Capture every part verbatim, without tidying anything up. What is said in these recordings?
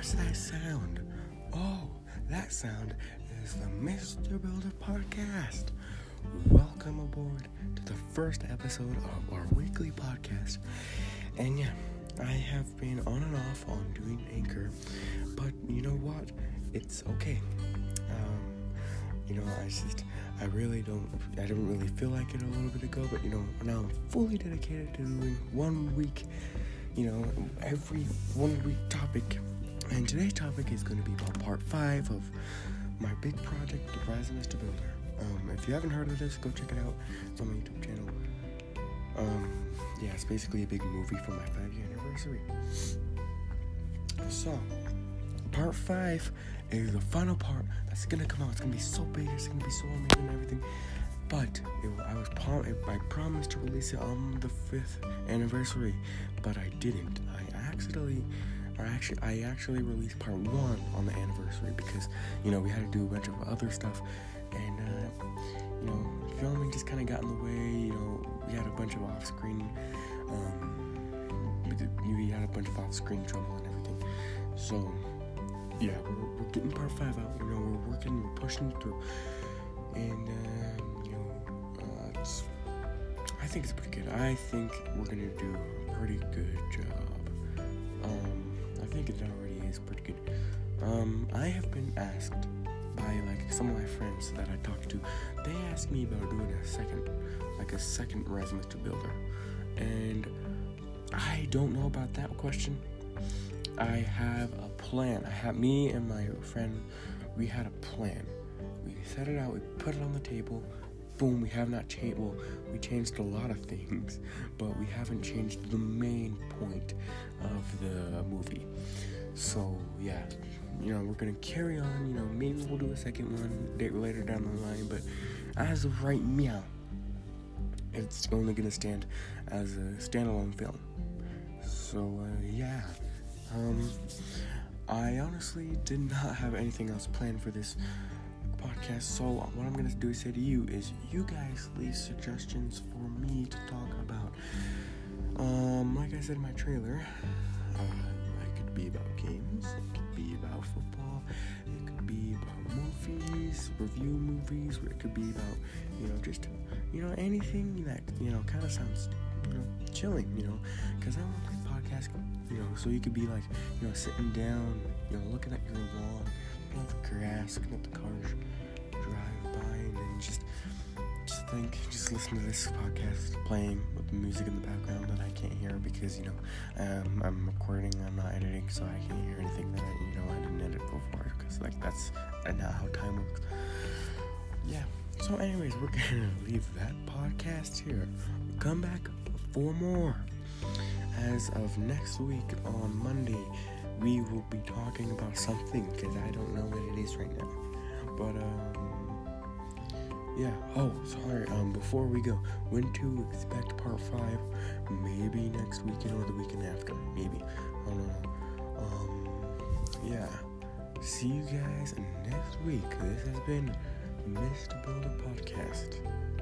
What's that sound? Oh, that sound is the Mister Builder Podcast. Welcome aboard to the first episode of our weekly podcast. And yeah, I have been on and off on doing Anchor, but you know what? It's okay. Um, you know, I just, I really don't, I didn't really feel like it a little bit ago, but you know, now I'm fully dedicated to doing one week, you know, every one week topic. And today's topic is going to be about part five of my big project, The Rise of Mister Builder. Um, if you haven't heard of this, go check it out. It's on my YouTube channel. Um, yeah, it's basically a big movie for my five-year anniversary. So, part five is the final part that's gonna come out. It's gonna be so big, it's gonna be so amazing and everything. But it, I was prom- I promised to release it on the fifth anniversary, but I didn't. I accidentally, or actually, I actually released part one on the anniversary because you know we had to do a bunch of other stuff, and uh, you know filming just kind of got in the way. You know we had a bunch of off-screen, um, we, did, we had a bunch of off-screen trouble and everything. So yeah, we're, we're getting part five out. You know we're working, we're pushing through, and. Uh, It's, I think it's pretty good. I think we're gonna do a pretty good job. Um, I think it already is pretty good. Um, I have been asked by like some of my friends that I talked to. They asked me about doing a second, like a second Rise of Mister Builder, and I don't know about that question. I have a plan. I have me and my friend. We had a plan. We set it out. We put it on the table. Boom, we have not changed, well, we changed a lot of things, but we haven't changed the main point of the movie. So, yeah, you know, we're going to carry on, you know, maybe we'll do a second one date later down the line, but as of right now, it's only going to stand as a standalone film. So, uh, yeah, um, I honestly did not have anything else planned for this podcast, so what I'm going to do is say to you is you guys leave suggestions for me to talk about. Um, like I said in my trailer, uh, it could be about games, it could be about football, it could be about movies, review movies, or it could be about, you know, just, you know, anything that, you know, kind of sounds, you know, chilling, you know, because I want this podcast, you know, so you could be like, you know, sitting down, you know, looking at your lawn, looking at the grass, looking at the cars drive by, and then just just think, just listen to this podcast playing with the music in the background that I can't hear because, you know, um, I'm recording, I'm not editing, so I can't hear anything that I, you know, I didn't edit before, because, like, that's not how time works. Yeah, so anyways, we're gonna leave that podcast here. We'll come back for more. As of next week on Monday, we will be talking about something, because I don't know what it is right now. But, um, yeah. Oh, sorry. Um, before we go, when to expect part five? Maybe next weekend or the weekend after. Maybe. I don't know. Um, yeah. See you guys next week. This has been Mister Builder Podcast.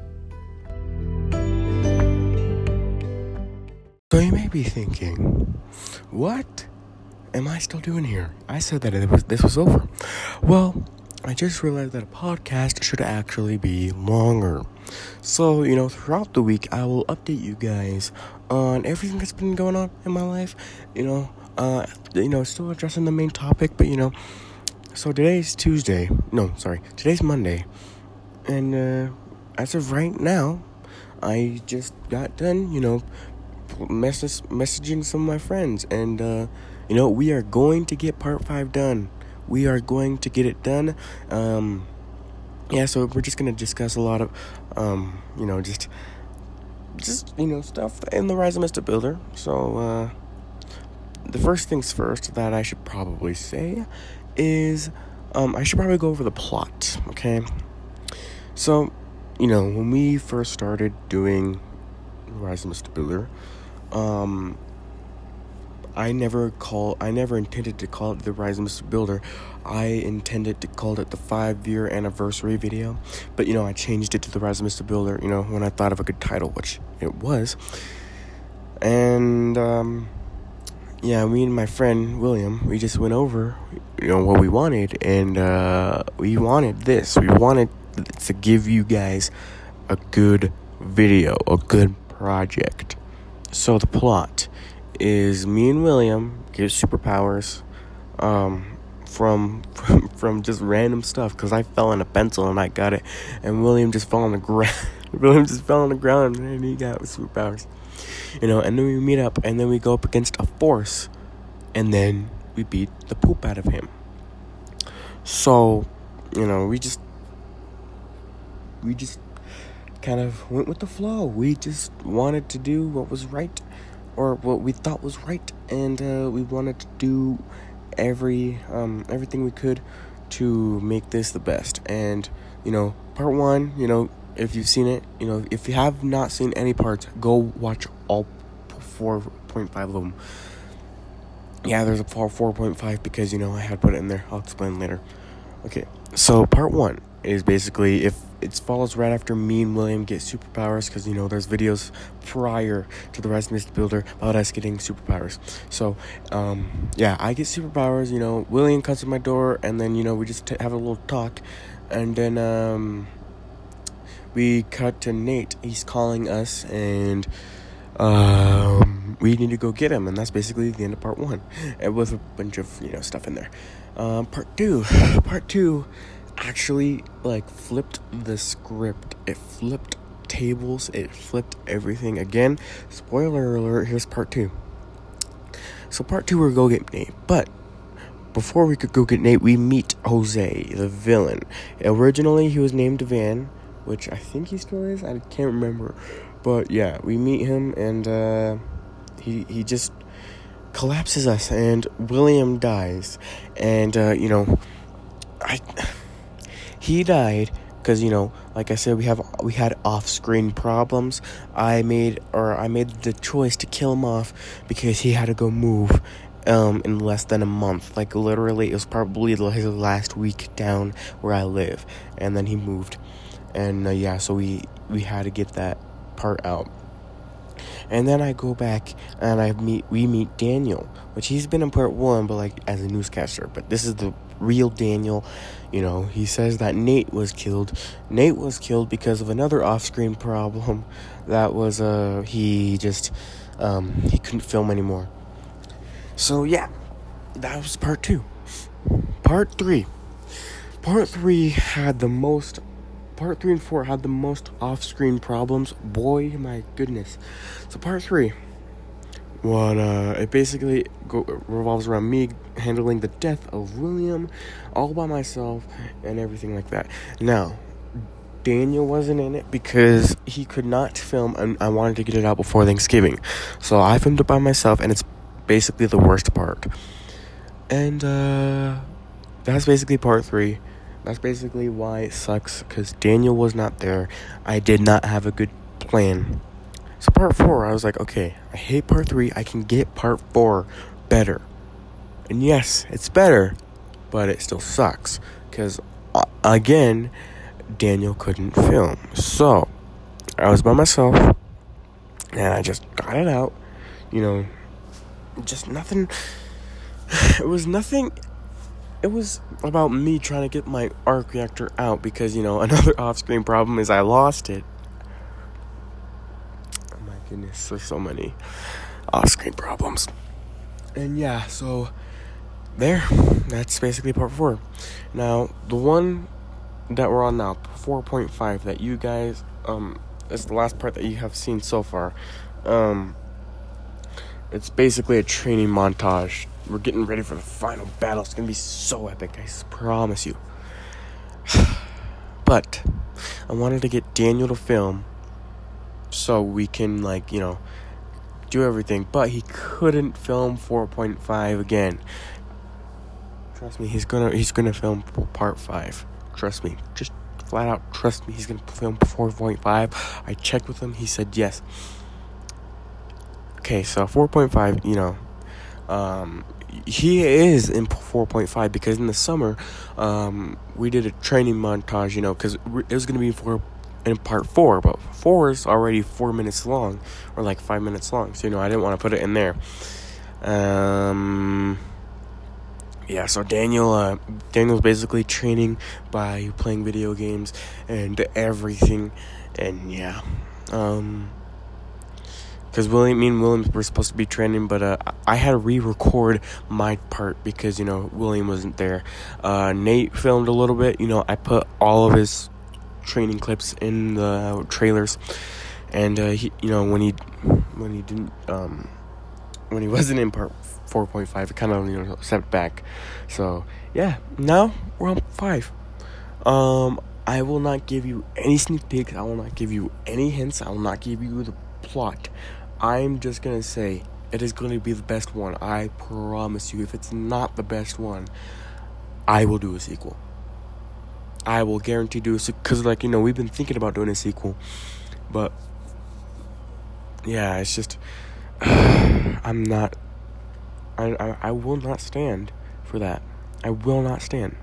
So you may be thinking, what am I still doing here? I said that it was, this was over. Well, I just realized that a podcast should actually be longer. So, you know, throughout the week, I will update you guys on everything that's been going on in my life. You know, uh, you know, still addressing the main topic, but, you know, so today's Tuesday. No, sorry, today's Monday. And, uh, as of right now, I just got done, you know, message, messaging some of my friends. And, uh, you know, we are going to get part five done. We are going to get it done. Um, yeah, so we're just going to discuss a lot of, um, you know, just, just, you know, stuff in the Rise of Mister Builder. So, uh, the first things first that I should probably say is, um, I should probably go over the plot, okay? So, you know, when we first started doing Rise of Mister Builder, um... I never call. I never intended to call it the Rise of Mister Builder. I intended to call it the five-year anniversary video. But, you know, I changed it to the Rise of Mister Builder, you know, when I thought of a good title, which it was. And, um, yeah, me and my friend William, we just went over, you know, what we wanted, and uh, we wanted this. We wanted to give you guys a good video, a good project. So the plot is me and William get superpowers um, from, from from just random stuff, because I fell on a pencil and I got it, and William just fell on the ground. William just fell on the ground and he got superpowers. You know, and then we meet up, and then we go up against a force, and then we beat the poop out of him. So, you know, we just, we just kind of went with the flow. We just wanted to do what was right, or what we thought was right, and uh, we wanted to do every, um, everything we could to make this the best. And, you know, part one, you know, if you've seen it, you know, if you have not seen any parts, go watch all four point five of them. Yeah, there's a four point five because, you know, I had to put it in there. I'll explain later. Okay, so part one is basically, if it follows right after me and William get superpowers, because, you know, there's videos prior to the Rise of Mystic Builder about us getting superpowers. So, um, yeah, I get superpowers, you know, William comes to my door, and then, you know, we just t- have a little talk, and then, um... we cut to Nate. He's calling us, and um, we need to go get him. And that's basically the end of part one, and with a bunch of, you know, stuff in there. Um, part two, part two, actually like flipped the script. It flipped tables. It flipped everything. Again, spoiler alert. Here's part two. So part two, we're go get Nate, but before we could go get Nate, we meet Jose, the villain. Originally, he was named Van, which I think he still is. I can't remember. But yeah, we meet him, and uh, he he just collapses us, and William dies. And, uh, you know, I he died because, you know, like I said, we have we had off-screen problems. I made, or I made the choice to kill him off because he had to go move um, in less than a month. Like, literally, it was probably his last week down where I live. And then he moved. And, uh, yeah, so we, we had to get that part out. And then I go back and I meet we meet Daniel, which he's been in part one, but, like, as a newscaster. But this is the real Daniel. You know, he says that Nate was killed. Nate was killed because of another off-screen problem. That was, uh, he just, um, he couldn't film anymore. So, yeah, that was part two. Part three. Part three had the most... Part three and four had the most off-screen problems. Boy, my goodness. So part three, what uh, it basically go, revolves around me handling the death of William all by myself and everything like that. Now, Daniel wasn't in it because he could not film, and I wanted to get it out before Thanksgiving. So I filmed it by myself, and it's basically the worst part. And uh, that's basically part three. That's basically why it sucks, because Daniel was not there. I did not have a good plan. So part four, I was like, okay, I hate part three. I can get part four better. And yes, it's better, but it still sucks. Because, uh, again, Daniel couldn't film. So, I was by myself, and I just got it out. You know, just nothing. It was nothing... It was about me trying to get my arc reactor out because, you know, another off-screen problem is I lost it. Oh my goodness, there's so many off-screen problems. And yeah, so there, that's basically part four. Now, the one that we're on now, four point five, that you guys, um, is the last part that you have seen so far. Um, it's basically a training montage. We're getting ready for the final battle. It's going to be so epic, I promise you. But I wanted to get Daniel to film so we can, like, you know, do everything. But he couldn't film four point five again. Trust me, he's going to he's gonna film part five. Trust me. Just flat out trust me. He's going to film four point five. I checked with him. He said yes. Okay, so four point five, you know, um, he is in four point five because in the summer, um, we did a training montage, you know, because it was going to be four in part four, but four is already four minutes long, or like five minutes long, so, you know, I didn't want to put it in there. Um, yeah, so Daniel, uh, Daniel's basically training by playing video games and everything, and yeah, um, because William, me and William were supposed to be training, but uh, I had to re-record my part because, you know, William wasn't there. Uh, Nate filmed a little bit, you know, I put all of his training clips in the trailers, and uh, he, you know, when he, when he didn't, um, when he wasn't in part four point five, it kind of, you know, stepped back. So yeah, now we're on five. Um, I will not give you any sneak peeks. I will not give you any hints. I will not give you the plot. I'm just gonna say it is going to be the best one. I promise you. If it's not the best one, I will do a sequel. I will guarantee do a sequel, because, like, you know, we've been thinking about doing a sequel, but yeah, it's just I'm not. I, I I will not stand for that. I will not stand.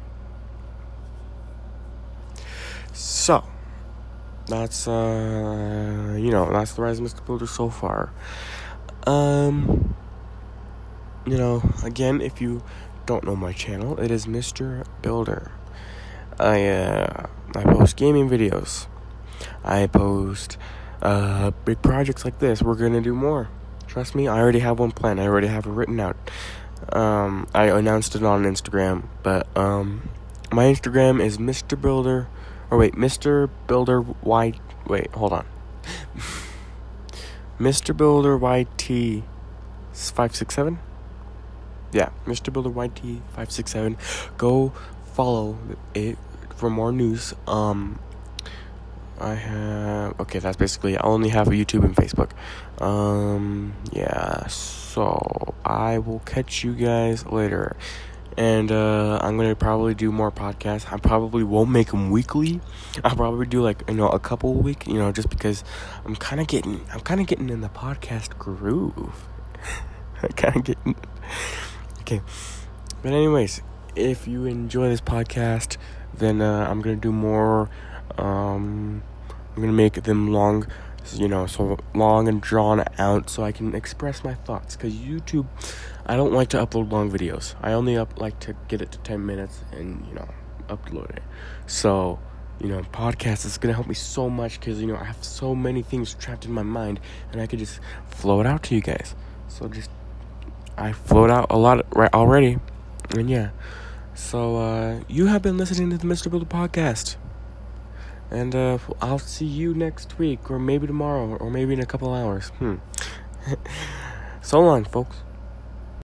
So that's uh you know that's the Rise of Mister Builder so far. Um, you know, again, if you don't know my channel, it is Mister Builder. I uh I post gaming videos. I post uh big projects like this. We're gonna do more. Trust me, I already have one planned. I already have it written out. Um, I announced it on Instagram, but um, my Instagram is Mister Builder. Or wait, Mister Builder Y. Wait, hold on. Mister Builder Y T five six seven. Yeah, Mister Builder Y T five six seven. Go follow it for more news. Um, I have okay. That's basically. I only have a YouTube and Facebook. Um, yeah. So I will catch you guys later. And uh, I'm gonna probably do more podcasts. I probably won't make them weekly. I'll probably do like you know a couple a week. You know, just because I'm kind of getting I'm kind of getting in the podcast groove. I kind of getting okay. But anyways, if you enjoy this podcast, then uh, I'm gonna do more. Um, I'm gonna make them long. You know, so long and drawn out, so I can express my thoughts. Because YouTube, I don't like to upload long videos. I only up like to get it to ten minutes and you know upload it. So you know, podcast is gonna help me so much because you know I have so many things trapped in my mind, and I could just flow it out to you guys. So just I float out a lot right already, and yeah. So uh, you have been listening to the Mister Builder podcast. And uh, I'll see you next week, or maybe tomorrow, or maybe in a couple hours. Hmm. So long, folks.